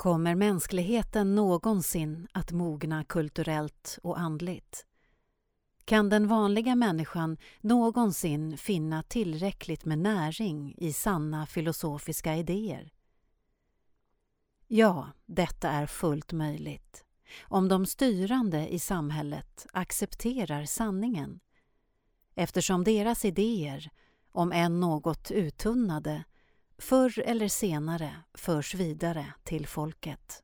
Kommer mänskligheten någonsin att mogna kulturellt och andligt? Kan den vanliga människan någonsin finna tillräckligt med näring i sanna filosofiska idéer? Ja, detta är fullt möjligt. Om de styrande i samhället accepterar sanningen. Eftersom deras idéer, om än något uttunnade, förr eller senare förs vidare till folket.